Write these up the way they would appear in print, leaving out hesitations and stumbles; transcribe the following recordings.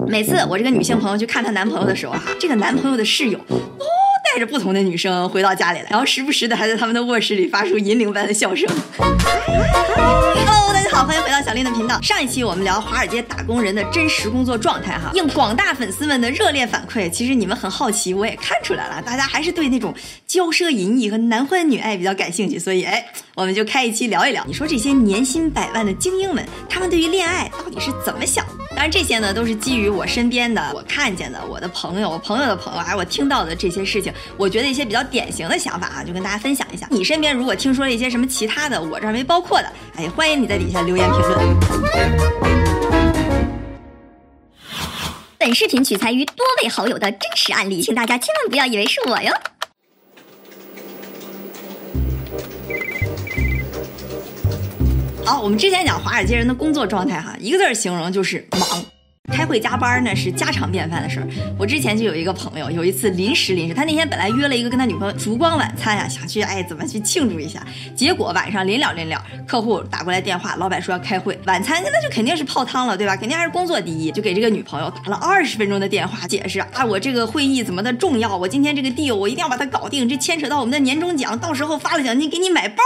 每次我这个女性朋友去看她男朋友的时候这个男朋友的室友都带着不同的女生回到家里来，然后时不时的还在他们的卧室里发出银铃般的笑声。Hello， 大家好，欢迎回到小丽的频道。上一期我们聊华尔街打工人的真实工作状态应广大粉丝们的热烈反馈，其实你们很好奇，我也看出来了，大家还是对那种骄奢淫逸和男欢女爱比较感兴趣，所以我们就开一期聊一聊。你说这些年薪百万的精英们，他们对于恋爱到底是怎么想的？当然这些呢都是基于我身边的、我看见的、我的朋友、我朋友的朋友，还有我听到的这些事情，我觉得一些比较典型的想法就跟大家分享一下。你身边如果听说了一些什么其他的我这儿没包括的，欢迎你在底下留言评论。 本视频取材于多位好友的真实案例，请大家千万不要以为是我哟。 好，我们之前讲华尔街人的工作状态一个字形容就是忙。开会加班呢是家常便饭的事儿。我之前就有一个朋友，有一次临时，他那天本来约了一个跟他女朋友烛光晚餐想去怎么去庆祝一下，结果晚上临了，客户打过来电话，老板说要开会，晚餐那就肯定是泡汤了，对吧？肯定还是工作第一，就给这个女朋友打了20分钟的电话，解释我这个会议怎么的重要，我今天这个 deal 我一定要把它搞定，这牵扯到我们的年终奖，到时候发了奖金给你买包，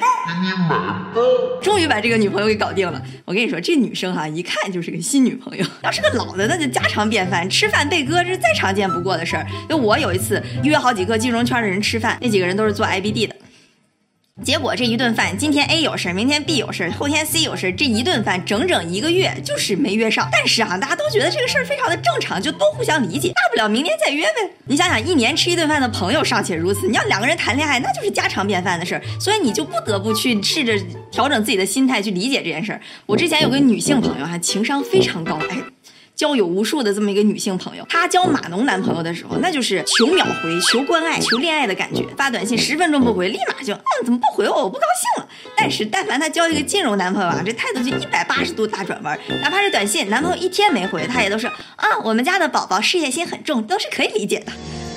终于把这个女朋友给搞定了。我跟你说，这女生一看就是个新女朋友，要是个老的那就家常便饭，吃饭被割这是再常见不过的事儿。就我有一次约好几个金融圈的人吃饭，那几个人都是做 IBD 的，结果这一顿饭，今天 A 有事，明天 B 有事，后天 C 有事，这一顿饭整整1个月就是没约上。但是大家都觉得这个事儿非常的正常，就都互相理解，大不了明年再约呗。你想想，1年吃一顿饭的朋友尚且如此，你要2个人谈恋爱，那就是家常便饭的事儿。所以你就不得不去试着调整自己的心态去理解这件事儿。我之前有个女性朋友情商非常高，交友无数的这么一个女性朋友，她交码农男朋友的时候，那就是求秒回、求关爱、求恋爱的感觉。发短信10分钟不回，立马就怎么不回我不高兴了。但是但凡她交一个金融男朋友这态度就180度大转弯。哪怕是短信男朋友1天没回，她也都是我们家的宝宝事业心很重，都是可以理解的。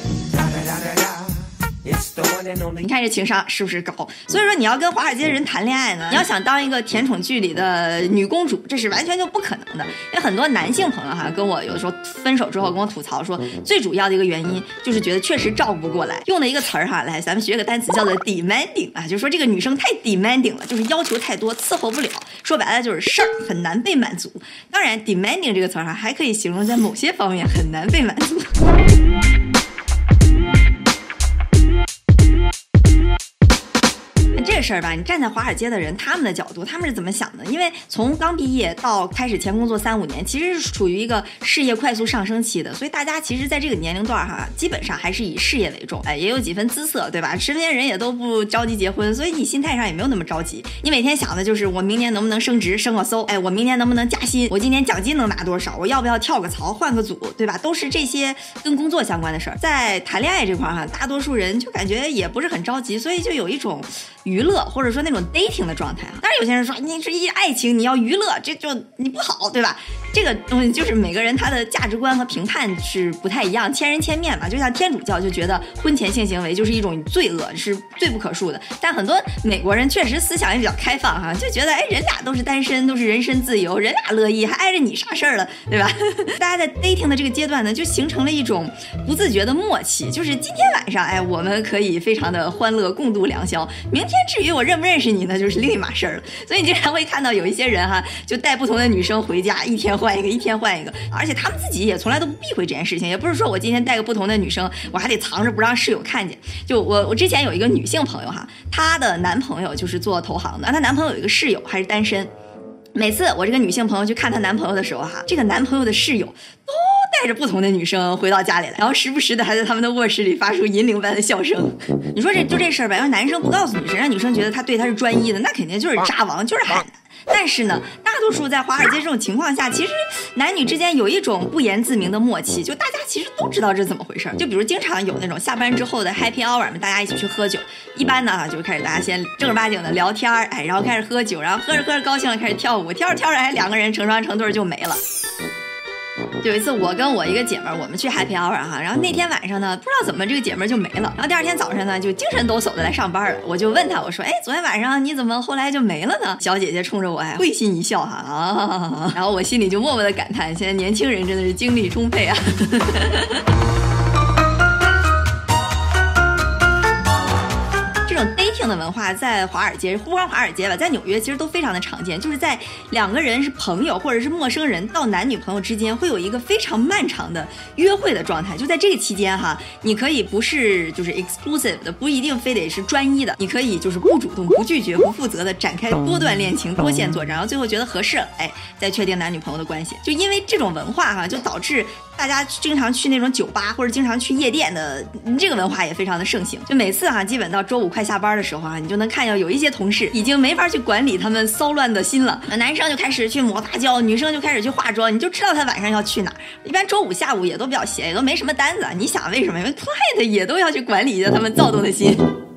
你看这情商是不是高？所以说你要跟华尔街人谈恋爱呢，你要想当一个甜宠剧里的女公主，这是完全就不可能的。因为很多男性朋友跟我有的时候分手之后跟我吐槽说，最主要的一个原因就是觉得确实照顾不过来。用的一个词儿来咱们学个单词叫做 demanding 就是说这个女生太 demanding 了，就是要求太多，伺候不了。说白了就是事儿很难被满足。当然 demanding 这个词儿还可以形容在某些方面很难被满足。这事儿吧，你站在华尔街的人他们的角度，他们是怎么想的？因为从刚毕业到开始前工作3-5年，其实是处于一个事业快速上升期的，所以大家其实在这个年龄段基本上还是以事业为重，也有几分姿色，对吧？身边人也都不着急结婚，所以你心态上也没有那么着急。你每天想的就是我明年能不能升职升个嗖，我明年能不能加薪，我今年奖金能拿多少，我要不要跳个槽换个组，对吧？都是这些跟工作相关的事儿。在谈恋爱这块大多数人就感觉也不是很着急，所以就有一种娱乐或者说那种 dating 的状态当然有些人说你是一爱情你要娱乐，这就你不好，对吧？这个东西就是每个人他的价值观和评判是不太一样，千人千面嘛。就像天主教就觉得婚前性行为就是一种罪恶，是罪不可恕的。但很多美国人确实思想也比较开放就觉得人俩都是单身，都是人身自由，人俩乐意，还碍着你啥事儿了，对吧？大家在 dating 的这个阶段呢，就形成了一种不自觉的默契，就是今天晚上我们可以非常的欢乐共度良宵，明天至于我认不认识你呢，就是另一码事儿了。所以你经常会看到有一些人就带不同的女生回家，一天换一个，一天换一个，而且他们自己也从来都不避讳这件事情，也不是说我今天带个不同的女生，我还得藏着不让室友看见。就我之前有一个女性朋友她的男朋友就是做投行的，她男朋友有一个室友还是单身。每次我这个女性朋友去看她男朋友的时候这个男朋友的室友都带着不同的女生回到家里来，然后时不时的还在他们的卧室里发出银铃般的笑声。你说这事儿吧，要男生不告诉女生，让女生觉得他对她是专一的，那肯定就是渣王，就是海南。但是呢，大多数在华尔街这种情况下，其实男女之间有一种不言自明的默契，就大家其实都知道这怎么回事。就比如经常有那种下班之后的 happy hour 大家一起去喝酒，一般呢就开始大家先正儿八经的聊天然后开始喝酒，然后喝着高兴了开始跳舞，跳着2个人成双成对就没了。 有一次我跟我一个姐妹我们去 happy hour 哈，然后那天晚上呢不知道怎么这个姐妹就没了，然后第二天早上呢就精神抖擞的来上班了。我就问她，我说昨天晚上你怎么后来就没了呢？小姐姐冲着我会心一笑哈然后我心里就默默的感叹，现在年轻人真的是精力充沛啊这种 dating 的文化在华尔街，不光华尔街吧，在纽约其实都非常的常见，就是在两个人是朋友或者是陌生人到男女朋友之间会有一个非常漫长的约会的状态。就在这个期间哈，你可以不是就是 exclusive 的，不一定非得是专一的，你可以就是不主动、不拒绝、不负责的展开多段恋情、多线作战，然后最后觉得合适了，再确定男女朋友的关系。就因为这种文化哈，就导致大家经常去那种酒吧或者经常去夜店的这个文化也非常的盛行。就每次哈，基本到周五快下班的时候啊，你就能看到有一些同事已经没法去管理他们骚乱的心了，男生就开始去抹发胶，女生就开始去化妆，你就知道他晚上要去哪儿。一般周五下午也都比较闲，也都没什么单子。你想为什么？因为 client 也都要去管理一下他们躁动的心。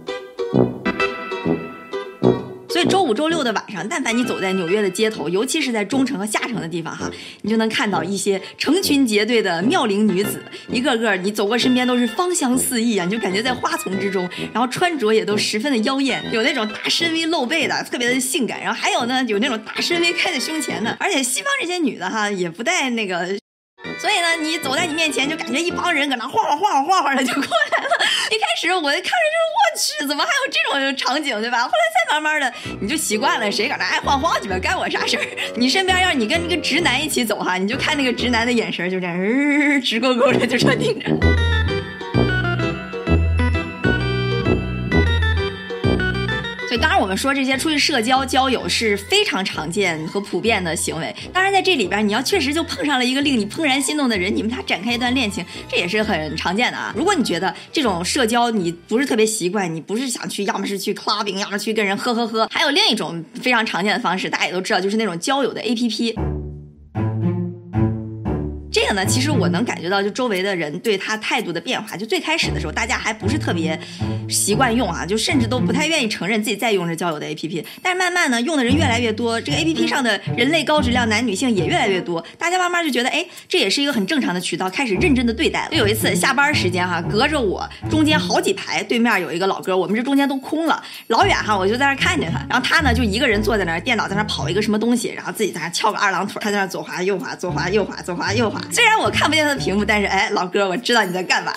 所以周五周六的晚上，但凡你走在纽约的街头，尤其是在中城和下城的地方哈，你就能看到一些成群结队的妙龄女子，一个个你走过身边都是芳香四溢啊，你就感觉在花丛之中，然后穿着也都十分的妖艳，有那种大深 V 露背的，特别的性感，然后还有呢有那种大深 V 开在胸前的，而且西方这些女的哈也不带那个。所以呢，你走在你面前，就感觉一帮人搁那晃的就过来了。一开始我看着就是我去，怎么还有这种场景，对吧？后来再慢慢的，你就习惯了，谁搁那爱晃去吧，干我啥事儿？你身边要是你跟那个直男一起走哈，你就看那个直男的眼神就这样，直勾勾的就这盯着。当然我们说这些出去社交交友是非常常见和普遍的行为，当然在这里边你要确实就碰上了一个令你怦然心动的人，你们俩展开一段恋情，这也是很常见的啊。如果你觉得这种社交你不是特别习惯，你不是想去，要么是去 clubbing， 要么去跟人喝，还有另一种非常常见的方式，大家也都知道，就是那种交友的 APP。这个呢，其实我能感觉到，就周围的人对他态度的变化。就最开始的时候，大家还不是特别习惯用啊，就甚至都不太愿意承认自己在用着交友的 APP。但是慢慢呢，用的人越来越多，这个 APP 上的人类高质量男女性也越来越多，大家慢慢就觉得，这也是一个很正常的渠道，开始认真的对待了。就有一次下班时间哈，隔着我中间好几排，对面有一个老哥，我们这中间都空了，老远哈我就在那看见他，然后他呢就一个人坐在那儿，电脑在那跑一个什么东西，然后自己在那翘个二郎腿，他在那左滑右滑，左滑右滑，左滑右滑。虽然我看不见他的屏幕，但是老哥，我知道你在干嘛。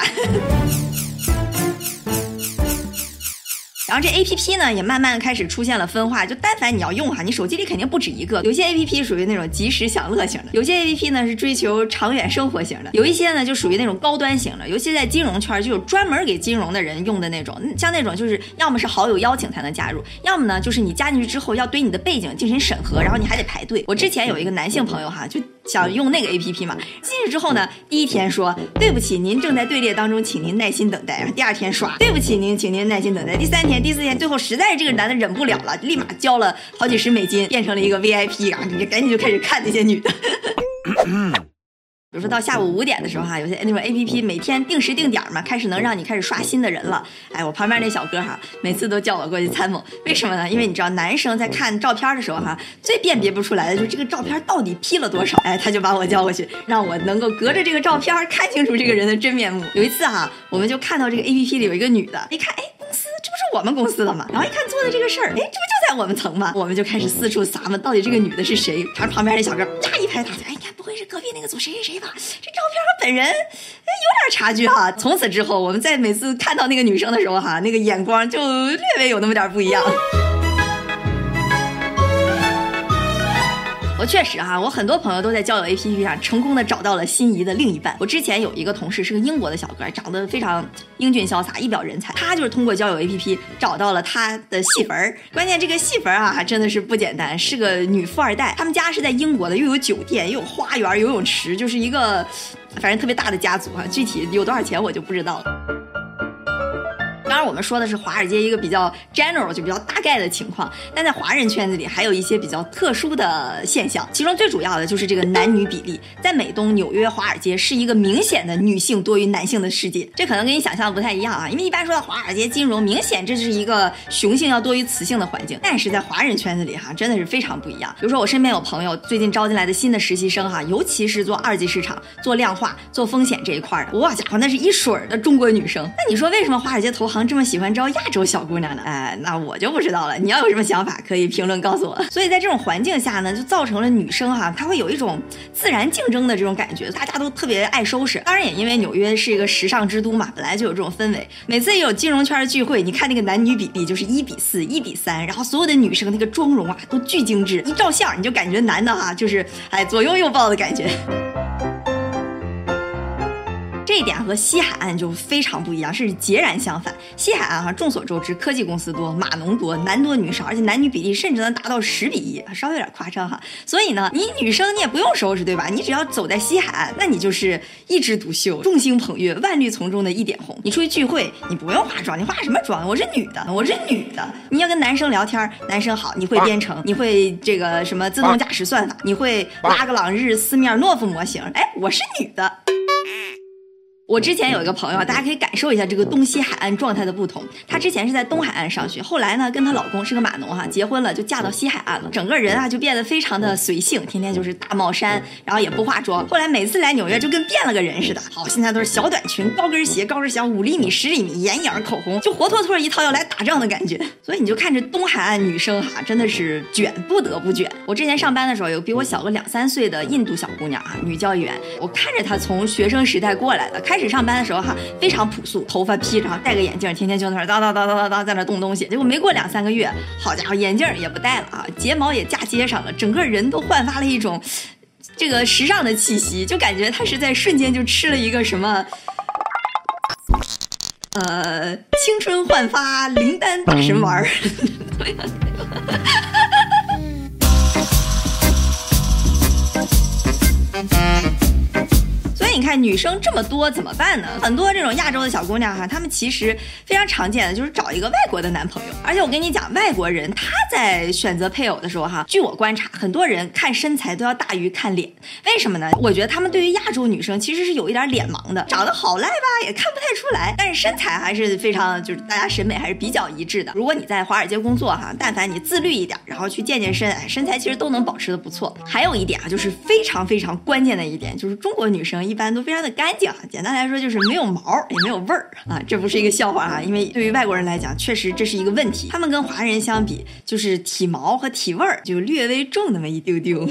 然后这 APP 呢也慢慢开始出现了分化，就但凡你要用哈，你手机里肯定不止一个。有些 APP 属于那种即时享乐型的，有些 APP 呢是追求长远生活型的，有一些呢就属于那种高端型的，尤其在金融圈就有专门给金融的人用的那种，像那种就是要么是好友邀请才能加入，要么呢就是你加进去之后要对你的背景进行审核，然后你还得排队。我之前有一个男性朋友哈，就想用那个 APP 嘛，进去之后呢，第一天说对不起，您正在队列当中，请您耐心等待。然后第二天刷对不起您，请您耐心等待。第三天、第四天，最后实在是这个男的忍不了了，立马交了好几十美金，变成了一个 VIP， 然后你赶紧就开始看那些女的。比如说到下午5点的时候哈，有些那种 APP 每天定时定点嘛，开始能让你开始刷新的人了。我旁边那小哥哈，每次都叫我过去参谋，为什么呢？因为你知道男生在看照片的时候哈，最辨别不出来的就是这个照片到底 P 了多少。他就把我叫过去，让我能够隔着这个照片看清楚这个人的真面目。有一次哈，我们就看到这个 APP 里有一个女的，一看公司这不是我们公司的吗？然后一看做的这个事儿，这不就在我们层吗？我们就开始四处撒嘛，到底这个女的是谁？然后旁边那小哥一拍大腿，你看不会是隔壁那个组谁谁谁吧？这照片和本人有点差距哈。从此之后，我们在每次看到那个女生的时候哈，那个眼光就略微有那么点不一样。我确实哈，我很多朋友都在交友 APP 上成功的找到了心仪的另一半。我之前有一个同事是个英国的小哥，长得非常英俊潇洒，一表人才。他就是通过交友 APP 找到了他的戏粉儿，关键这个戏粉啊真的是不简单，是个女富二代。他们家是在英国的，又有酒店，又有花园、游泳池，就是一个反正特别大的家族哈。具体有多少钱我就不知道了。 当然我们说的是华尔街一个比较 general 就比较大概的情况，但在华人圈子里还有一些比较特殊的现象，其中最主要的就是这个男女比例。在美东纽约华尔街是一个明显的女性多于男性的世界，这可能跟你想象不太一样啊，因为一般说到华尔街金融，明显这是一个雄性要多于雌性的环境，但是在华人圈子里真的是非常不一样。比如说我身边有朋友最近招进来的新的实习生尤其是做二级市场、做量化、做风险这一块的，哇家伙，那是一水的中国女生。那你说为什么华尔街投行这么喜欢招亚洲小姑娘呢？那我就不知道了，你要有什么想法可以评论告诉我。所以在这种环境下呢，就造成了女生她会有一种自然竞争的这种感觉，大家都特别爱收拾。当然也因为纽约是一个时尚之都嘛，本来就有这种氛围。每次一有金融圈的聚会，你看那个男女比例就是1比4、1比3，然后所有的女生那个妆容都巨精致，一照相你就感觉男的就是左拥右抱的感觉。这一点和西海岸就非常不一样，是截然相反。西海岸众所周知，科技公司多，码农多，男多女少，而且男女比例甚至能达到10比1，稍微有点夸张所以呢，你女生你也不用收拾，对吧？你只要走在西海岸，那你就是一枝独秀，众星捧月，万绿丛中的一点红。你出去聚会，你不用化妆，你化什么妆？我是女的。你要跟男生聊天，男生好，你会编程，你会这个什么自动驾驶算法，你会拉格朗日斯面诺夫模型，我是女的。我之前有一个朋友，大家可以感受一下这个东西海岸状态的不同。她之前是在东海岸上学，后来呢跟她老公是个码农结婚了，就嫁到西海岸了。整个人就变得非常的随性，天天就是大帽衫，然后也不化妆。后来每次来纽约就跟变了个人似的。好，现在都是小短裙、高跟鞋、5厘米、10厘米，眼影、口红，就活脱脱一套要来打仗的感觉。所以你就看着东海岸女生真的是卷，不得不卷。我之前上班的时候有比我小个2-3岁的印度小姑娘女交易员，我看着她从学生时代过来的，开始上班的时候非常朴素，头发披着，戴个眼镜，天天就在那叨在那动东西。结果没过2-3个月，好家伙，眼镜也不戴了睫毛也架街上了，整个人都焕发了一种这个时尚的气息，就感觉他是在瞬间就吃了一个什么青春焕发灵丹大神丸你看女生这么多怎么办呢？很多这种亚洲的小姑娘她们其实非常常见的就是找一个外国的男朋友。而且我跟你讲，外国人他在选择配偶的时候据我观察，很多人看身材都要大于看脸。为什么呢？我觉得他们对于亚洲女生其实是有一点脸盲的，长得好赖吧也看不太出来，但是身材还是非常就是大家审美还是比较一致的。如果你在华尔街工作但凡你自律一点，然后去健身，身材其实都能保持的不错。还有一点就是非常非常关键的一点，就是中国女生一般都非常的干净简单来说就是没有毛也没有味儿这不是一个笑话因为对于外国人来讲确实这是一个问题，他们跟华人相比就是体毛和体味儿就略微重那么一丢丢。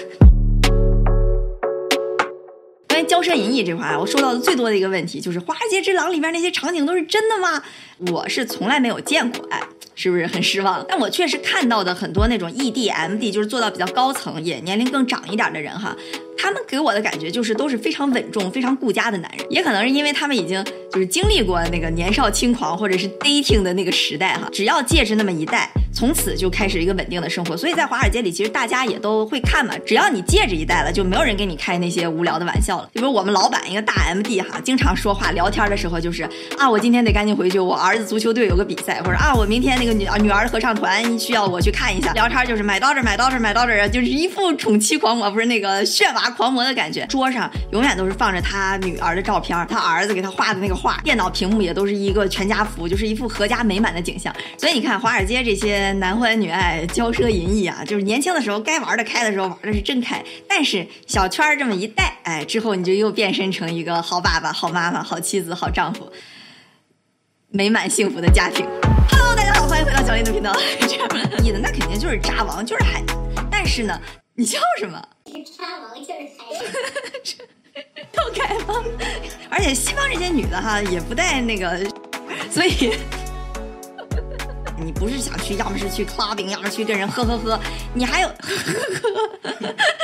关于骄奢淫逸这块我收到的最多的一个问题就是华尔街之狼里边那些场景都是真的吗？我是从来没有见过是不是很失望？但我确实看到的很多那种 ED、MD 就是做到比较高层也年龄更长一点的人他们给我的感觉就是都是非常稳重非常顾家的男人，也可能是因为他们已经就是经历过那个年少轻狂或者是 dating 的那个时代只要戒指那么一戴，从此就开始一个稳定的生活。所以在华尔街里其实大家也都会看嘛，只要你戒指一戴了就没有人给你开那些无聊的玩笑了。就比如我们老板一个大 MD 经常说话聊天的时候就是我今天得赶紧回去，我儿子足球队有个比赛，或者我明天那个女儿合唱团需要我去看一下。聊天就是买到这就是一副宠妻狂魔，不是那个炫娃狂魔的感觉。桌上永远都是放着他女儿的照片，他儿子给他画的那个画，电脑屏幕也都是一个全家福，就是一副阖家美满的景象。所以你看华尔街这些男欢女爱骄奢淫逸就是年轻的时候该玩的开的时候玩的是真开，但是小圈这么一戴之后你就又变身成一个好爸爸好妈妈好妻子好丈夫，美满幸福的家庭。Hello 大家好，欢迎回到小林的频道。这样你的那肯定就是渣王就是海南，但是呢你笑什么？ 渣王就是海南都开放，而且西方这些女的也不带那个，所以你不是想去要么是去 clubbing 要么去跟人喝，你还有